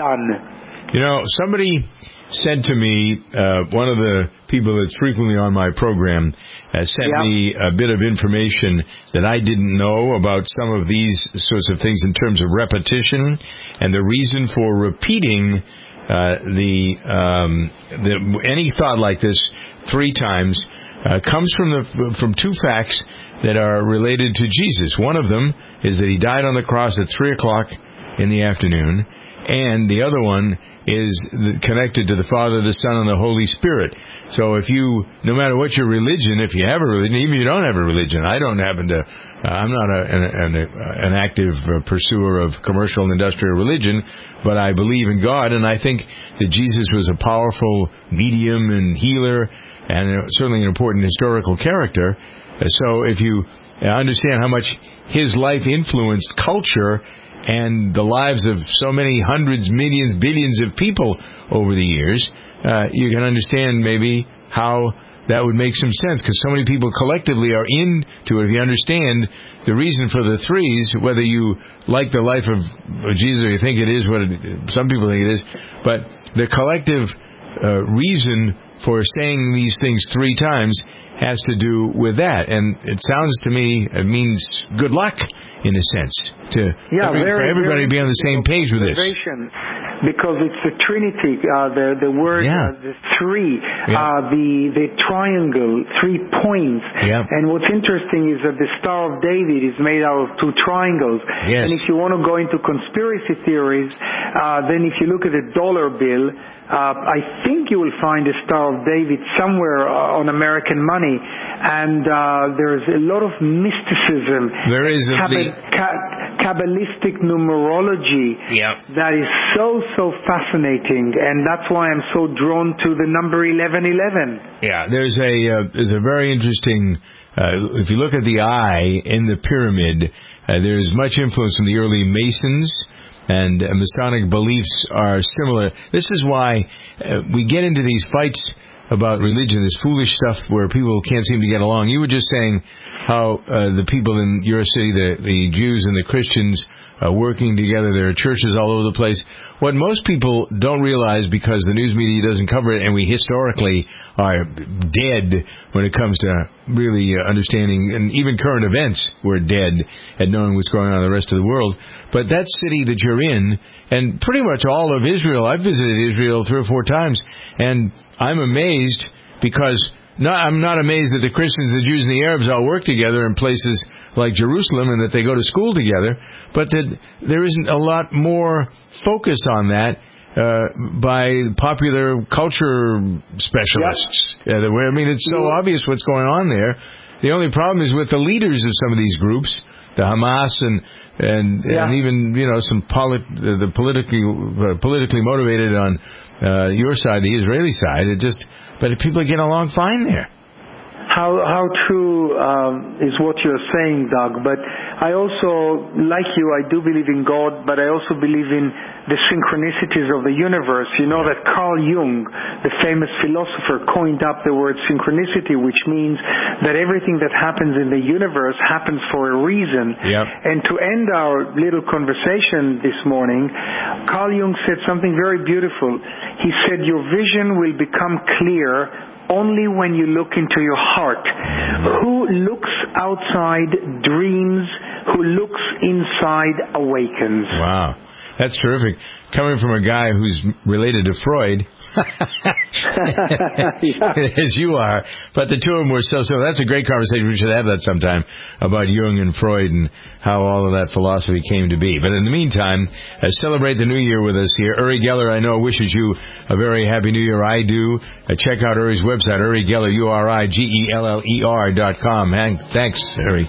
done. You know, somebody said to me, uh, one of the people that's frequently on my program uh, sent yep. me a bit of information that I didn't know about some of these sorts of things in terms of repetition, and the reason for repeating uh, the, um, the any thought like this three times uh, comes from the from two facts that are related to Jesus. One of them is that he died on the cross at three o'clock in the afternoon, and the other one is connected to the Father, the Son, and the Holy Spirit. So if you, no matter what your religion, if you have a religion, even if you don't have a religion, I don't happen to, uh, I'm not a, an, an, an active uh, pursuer of commercial and industrial religion, but I believe in God, and I think that Jesus was a powerful medium and healer, and certainly an important historical character. So if you understand how much his life influenced culture and the lives of so many hundreds, millions, billions of people over the years, uh, you can understand maybe how that would make some sense, because so many people collectively are into it. If you understand the reason for the threes, whether you like the life of Jesus or you think it is what it, some people think it is, but the collective uh, reason for saying these things three times has to do with that. And it sounds to me, it means good luck, in a sense, to yeah, every, very, for everybody very to be on the same page with this. Because it's the Trinity, uh, the the word, yeah. uh, the three, yeah. uh, the the triangle, three points. Yeah. And what's interesting is that the Star of David is made out of two triangles. Yes. And if you want to go into conspiracy theories, uh, then if you look at the dollar bill, Uh, I think you will find the Star of David somewhere uh, on American money, and uh, there's a lot of mysticism. There is a Kab- the... ca- Kabbalistic numerology yep. that is so, so fascinating, and that's why I'm so drawn to the number eleven eleven. Yeah, there's a uh, there's a very interesting, uh, if you look at the eye in the pyramid, uh, there's much influence from the early Masons, and uh, Masonic beliefs are similar. This is why uh, we get into these fights about religion, this foolish stuff where people can't seem to get along. You were just saying how uh, the people in your city, the, the Jews and the Christians, are working together. There are churches all over the place. What most people don't realize, because the news media doesn't cover it, and we historically are dead when it comes to really understanding, and even current events, we're dead at knowing what's going on in the rest of the world. But that city that you're in, and pretty much all of Israel, I've visited Israel three or four times, and I'm amazed because not, I'm not amazed that the Christians, the Jews, and the Arabs all work together in places like Jerusalem and that they go to school together, but that there isn't a lot more focus on that uh, by popular culture specialists. Yep. Uh, I mean, it's so obvious what's going on there. The only problem is with the leaders of some of these groups, the Hamas and and, yeah. and even, you know, some polit- the politically uh, politically motivated on uh, your side, the Israeli side. It just, but people get along fine there. How how true um, is what you're saying, Doug? But I also, like you, I do believe in God, but I also believe in the synchronicities of the universe. You know that Carl Jung, the famous philosopher, coined up the word synchronicity, which means that everything that happens in the universe happens for a reason. Yep. And to end our little conversation this morning, Carl Jung said something very beautiful. He said, your vision will become clear only when you look into your heart. Who looks outside dreams, who looks inside awakens. Wow. That's terrific. Coming from a guy who's related to Freud, as you are, but the two of them were so so. That's a great conversation. We should have that sometime about Jung and Freud and how all of that philosophy came to be. But in the meantime, uh, celebrate the new year with us here. Uri Geller, I know, wishes you a very happy new year. I do. Uh, check out Uri's website, Uri Geller, U R I G E L L E R dot com. And thanks, Uri.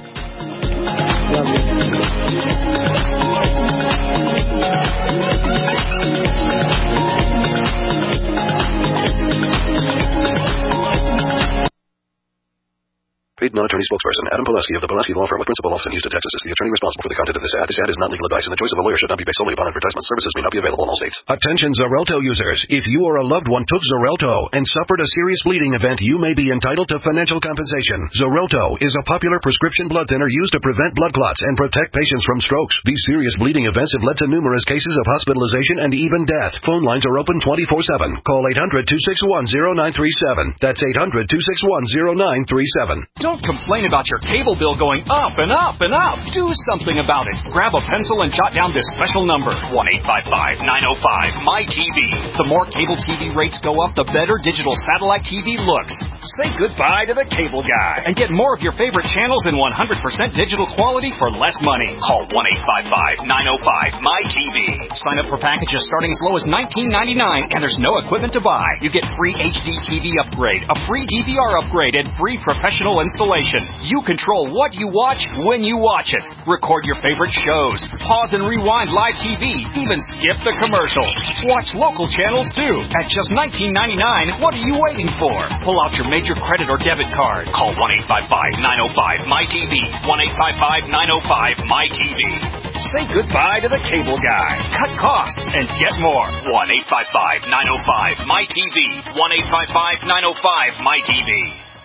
Paid non-attorney spokesperson Adam Pulaski of the Pulaski Law Firm with principal office in Houston, Texas is the attorney responsible for the content of this ad. This ad is not legal advice, and the choice of a lawyer should not be based solely upon advertisement. Services may not be available in all states. Attention Xarelto users. If you or a loved one took Xarelto and suffered a serious bleeding event, you may be entitled to financial compensation. Xarelto is a popular prescription blood thinner used to prevent blood clots and protect patients from strokes. These serious bleeding events have led to numerous cases of hospitalization and even death. Phone lines are open twenty-four seven. Call eight hundred, two six one, zero nine three seven. That's eight hundred, two six one, zero nine three seven. Don't complain about your cable bill going up and up and up. Do something about it. Grab a pencil and jot down this special number, one eight five five, nine oh five, M Y T V. The more cable T V rates go up, the better digital satellite T V looks. Say goodbye to the cable guy and get more of your favorite channels in one hundred percent digital quality for less money. Call one eight five five, nine oh five, M Y T V. Sign up for packages starting as low as nineteen ninety-nine, and there's no equipment to buy. You get free H D T V upgrade, a free D V R upgrade, and free professional installation. You control what you watch when you watch it. Record your favorite shows. Pause and rewind live T V. Even skip the commercials. Watch local channels too. At just nineteen ninety-nine, what are you waiting for? Pull out your major credit or debit card. Call one eight five five, nine oh five, M Y T V. one eight five five, nine oh five, M Y T V. Say goodbye to the cable guy. Cut costs and get more. one eight five five, nine oh five, M Y T V. one eight five five, nine oh five, M Y T V.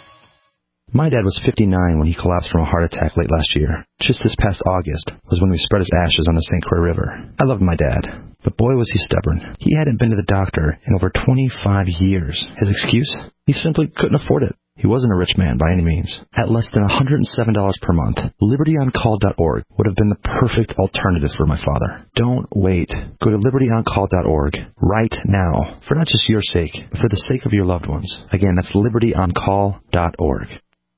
My dad was fifty-nine when he collapsed from a heart attack late last year. Just this past August was when we spread his ashes on the Saint Croix River. I loved my dad, but boy was he stubborn. He hadn't been to the doctor in over twenty-five years. His excuse? He simply couldn't afford it. He wasn't a rich man by any means. At less than one hundred seven dollars per month, liberty on call dot org would have been the perfect alternative for my father. Don't wait. Go to liberty on call dot org right now, for not just your sake, but for the sake of your loved ones. Again, that's liberty on call dot org.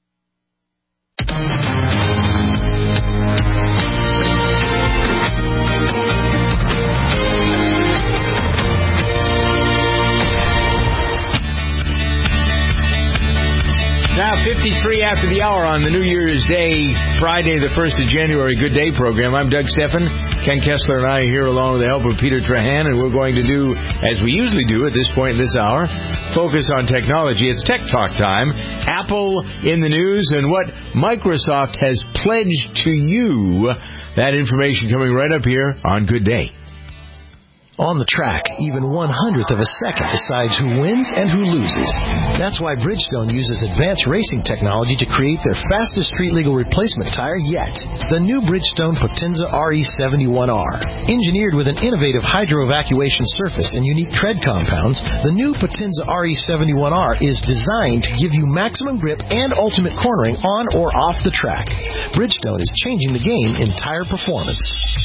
Now, fifty-three after the hour on the New Year's Day, Friday, the first of January, Good Day program. I'm Doug Steffen. Ken Kessler and I are here along with the help of Peter Trahan, and we're going to do, as we usually do at this point in this hour, focus on technology. It's Tech Talk time. Apple in the news and what Microsoft has pledged to you. That information coming right up here on Good Day. On the track, even one hundredth of a second decides who wins and who loses. That's why Bridgestone uses advanced racing technology to create their fastest street legal replacement tire yet. The new Bridgestone Potenza R E seventy-one R. Engineered with an innovative hydro-evacuation surface and unique tread compounds, the new Potenza R E seventy-one R is designed to give you maximum grip and ultimate cornering on or off the track. Bridgestone is changing the game in tire performance.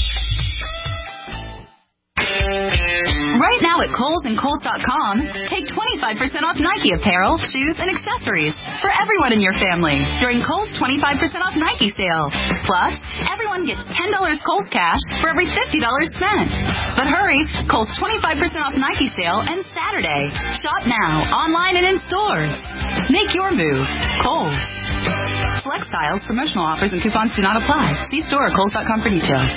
Right now at Kohl's and Kohl's dot com, take twenty-five percent off Nike apparel, shoes, and accessories for everyone in your family during Kohl's twenty-five percent off Nike sale. Plus, everyone gets ten dollars Kohl's cash for every fifty dollars spent. But hurry, Kohl's twenty-five percent off Nike sale ends Saturday. Shop now, online and in stores. Make your move. Kohl's. Select styles, promotional offers, and coupons do not apply. See store at Kohl's dot com for details.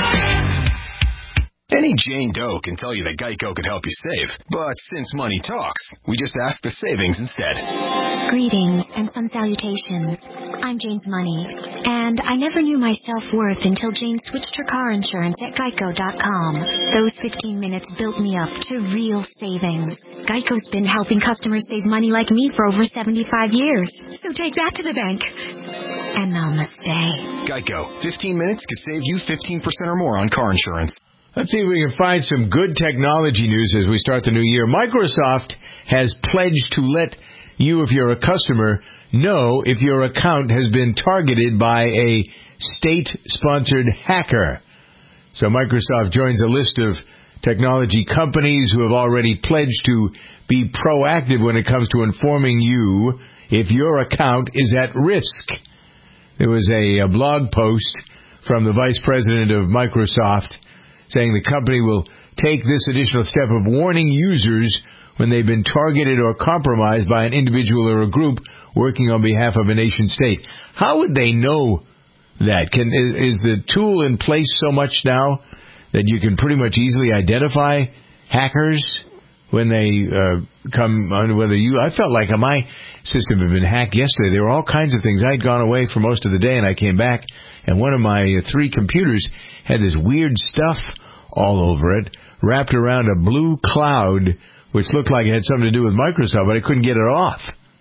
Any Jane Doe can tell you that Geico could help you save. But since money talks, we just ask the savings instead. Greetings and some salutations. I'm Jane's Money, and I never knew my self-worth until Jane switched her car insurance at Geico dot com. Those fifteen minutes built me up to real savings. Geico's been helping customers save money like me for over seventy-five years. So take that to the bank. And namaste. Geico. fifteen minutes could save you fifteen percent or more on car insurance. Let's see if we can find some good technology news as we start the new year. Microsoft has pledged to let you, if you're a customer, know if your account has been targeted by a state-sponsored hacker. So Microsoft joins a list of technology companies who have already pledged to be proactive when it comes to informing you if your account is at risk. There was a, a blog post from the vice president of Microsoft saying the company will take this additional step of warning users when they've been targeted or compromised by an individual or a group working on behalf of a nation state. How would they know that? Can is, is the tool in place so much now that you can pretty much easily identify hackers when they uh, come on? Whether you, I felt like my system had been hacked yesterday. There were all kinds of things. I'd gone away for most of the day, and I came back, and one of my three computers had this weird stuff all over it, wrapped around a blue cloud, which looked like it had something to do with Microsoft, but I couldn't get it off.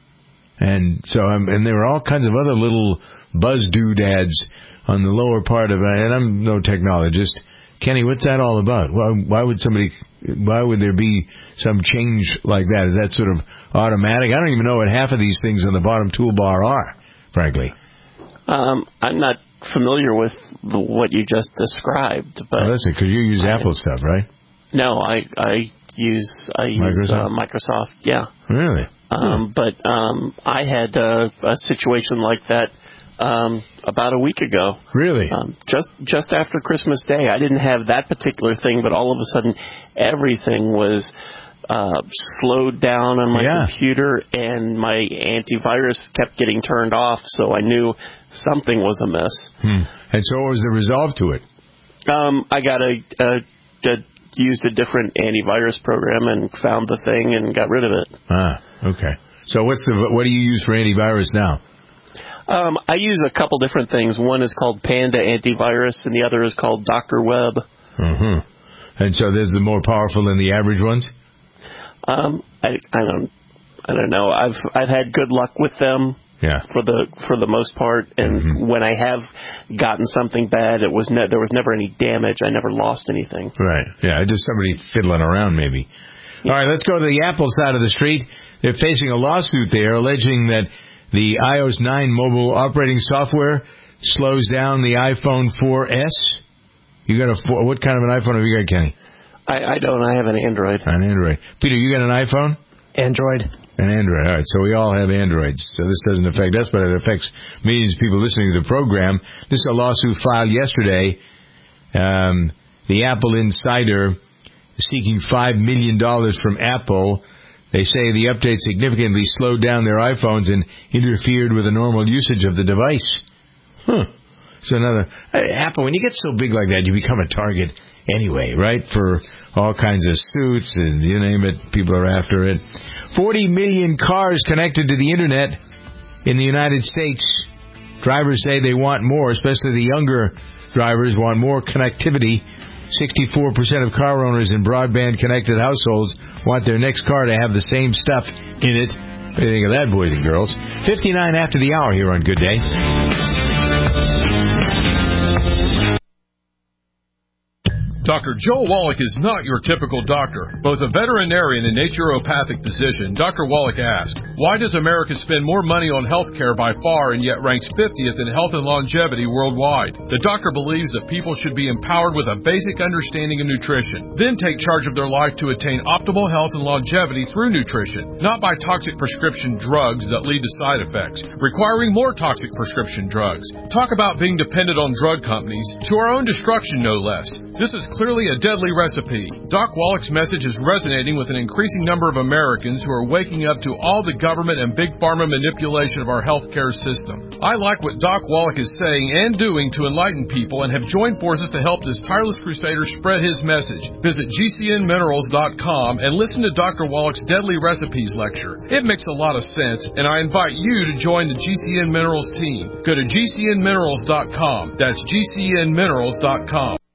And so, um, and there were all kinds of other little buzz doodads on the lower part of it. And I'm no technologist. Kenny, what's that all about? Why, why would somebody, why would there be some change like that? Is that sort of automatic? I don't even know what half of these things on the bottom toolbar are, frankly. Um, I'm not familiar with the, what you just described. But oh, that's it, because you use I, Apple stuff, right? No, I I use I use Microsoft. Uh, Microsoft. Yeah. Really? Um, but um, I had uh, a situation like that um, about a week ago. Really? Um, just just after Christmas Day. I didn't have that particular thing, but all of a sudden everything was uh, slowed down on my yeah. computer, and my antivirus kept getting turned off, so I knew something was amiss. Hmm. And so what was the resolve to it? Um, I got a, a, a used a different antivirus program and found the thing and got rid of it. Ah, okay. So what's the what do you use for antivirus now? Um, I use a couple different things. One is called Panda Antivirus, and the other is called Doctor Web. Mm-hmm. And so there's the more powerful than the average ones? Um, I, I don't, I don't know. I've I've had good luck with them. Yeah. For the for the most part, and mm-hmm. when I have gotten something bad, it was ne- there was never any damage. I never lost anything. Right. Yeah. Just somebody fiddling around, maybe. Yeah. All right. Let's go to the Apple side of the street. They're facing a lawsuit there, alleging that the i O S nine mobile operating software slows down the iPhone four S. You got a four, what kind of an iPhone have you got, Kenny? I, I don't. I have an Android. An Android. Peter, you got an iPhone? Android. An Android. All right, so we all have Androids. So this doesn't affect us, but it affects millions of people listening to the program. This is a lawsuit filed yesterday. Um, the Apple Insider seeking five million dollars from Apple. They say the update significantly slowed down their iPhones and interfered with the normal usage of the device. Huh. So another... Hey, Apple, when you get so big like that, you become a target anyway, right? For all kinds of suits and you name it, people are after it. forty million cars connected to the Internet in the United States. Drivers say they want more, especially the younger drivers want more connectivity. sixty-four percent of car owners in broadband-connected households want their next car to have the same stuff in it. What do you think of that, boys and girls? fifty-nine after the hour here on Good Day. Doctor Joe Wallach is not your typical doctor. Both a veterinarian and naturopathic physician, Doctor Wallach asked, why does America spend more money on health care by far and yet ranks fiftieth in health and longevity worldwide? The doctor believes that people should be empowered with a basic understanding of nutrition, then take charge of their life to attain optimal health and longevity through nutrition, not by toxic prescription drugs that lead to side effects, requiring more toxic prescription drugs. Talk about being dependent on drug companies, to our own destruction no less. This is clearly a deadly recipe. Doc Wallach's message is resonating with an increasing number of Americans who are waking up to all the government and big pharma manipulation of our healthcare system. I like what Doc Wallach is saying and doing to enlighten people and have joined forces to help this tireless crusader spread his message. Visit G C N minerals dot com and listen to Doctor Wallach's Deadly Recipes lecture. It makes a lot of sense, and I invite you to join the G C N Minerals team. Go to G C N minerals dot com. That's G C N minerals dot com.